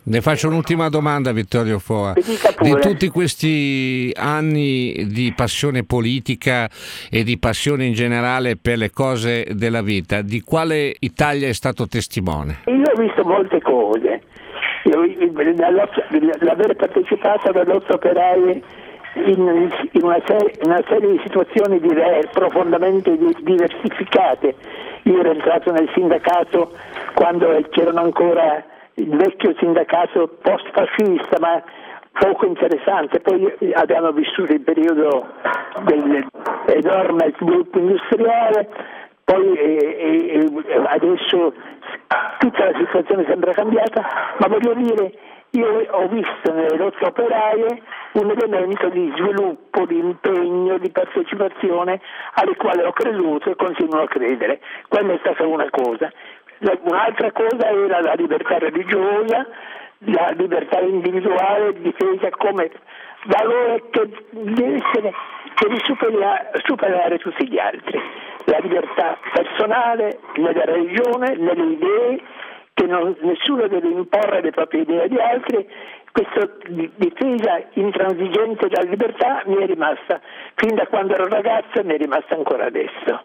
Ne faccio un'ultima domanda, Vittorio Foa. Mi dica Di pure. tutti questi anni di passione politica e di passione in generale per le cose della vita, di quale Italia è stato testimone? Io ho visto molte cose. L'aver partecipato alla lotta operaia in una serie di situazioni profondamente diversificate. Io ero entrato nel sindacato quando c'erano ancora il vecchio sindacato post-fascista, ma poco interessante. Poi abbiamo vissuto il periodo dell'enorme sviluppo industriale, poi adesso tutta la situazione sembra cambiata, ma voglio dire, io ho visto nelle lotte operaie un elemento di sviluppo, di impegno, di partecipazione alle quali ho creduto e continuo a credere. Quella è stata una cosa. Un'altra cosa era la libertà religiosa, la libertà individuale difesa come valore che deve superare tutti gli altri. La libertà personale nella religione, nelle idee, che nessuno deve imporre le proprie idee agli altri. Questa difesa intransigente della libertà mi è rimasta fin da quando ero ragazza e mi è rimasta ancora adesso.